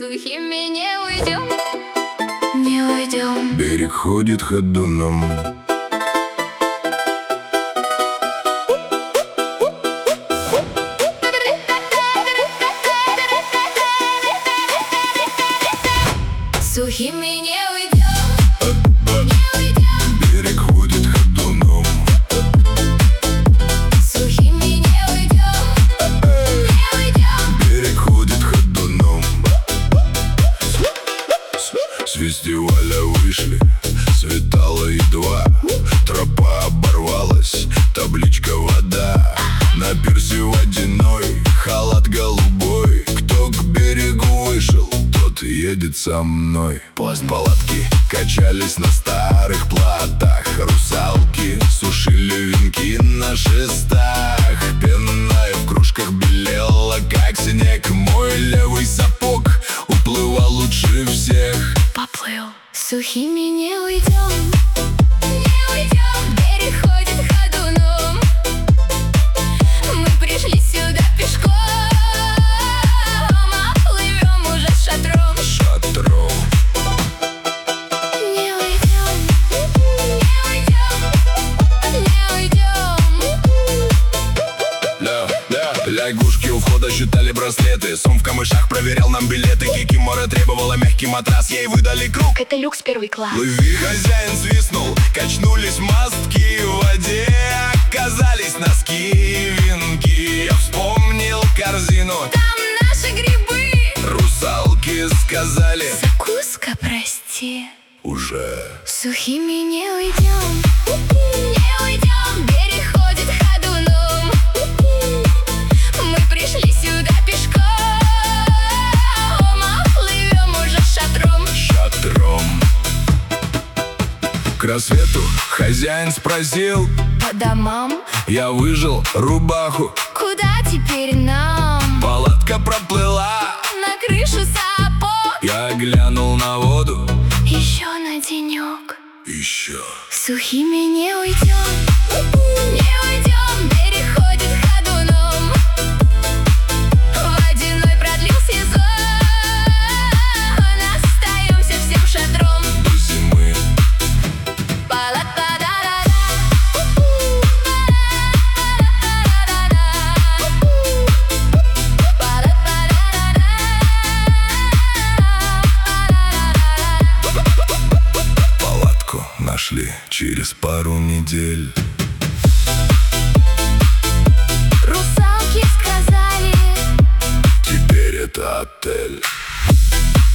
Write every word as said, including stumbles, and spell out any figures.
Сухими не уйдем, не уйдем. Берег ходит ходуном. Сухими не уйдем, не уйдем. Берег ходит ходуном. Сухими не уйдем, не уйдем. Берег ходит ходуном. С фестиваля вышли, светало едва. Тропа оборвалась, табличка вода. На пирсе водяной, халат голубой. Кто к берегу вышел, тот едет со мной. Палатки качались на старых плотах. Русалки сушили венки на шестах. Пенная в кружках белела, как снег. Мой левый сапог уплывал лучше всех. Поплыл. Сухими не уйдем, не уйдем. Берег ходит ходуном. Мы пришли сюда пешком, а плывем уже шатром. Шатром. Не уйдем, не уйдем, не уйдем. Ля, ля, лягушки у входа считали браслеты. Сом в камышах проверял нам билеты. Кикимора требовала мягкий матрас, ей выдали круг. Это люкс первый класс. Плыви, хозяин свистнул, качнулись мостки. В воде оказались носки и венки. Я вспомнил корзину, Там наши грибы. русалки сказали: Закуска, прости. уже. Сухими не уйдем, не уйдем. Берег ходит ходуном. Мы пришли сюда пешком, а плывем уже шатром. Шатром. К рассвету хозяин спросил: По домам, я выжил рубаху. куда теперь нам? Палатка проплыла, На крышу сапог. я глянул на воду. Еще на денек. Еще. Сухими не уйдем, не уйдем. Берег ходит ходуном. Водяной продлил сезон. Остаемся всем шатром. До зимы. Палатку нашли через пару недель. Русалки сказали: Теперь это отель.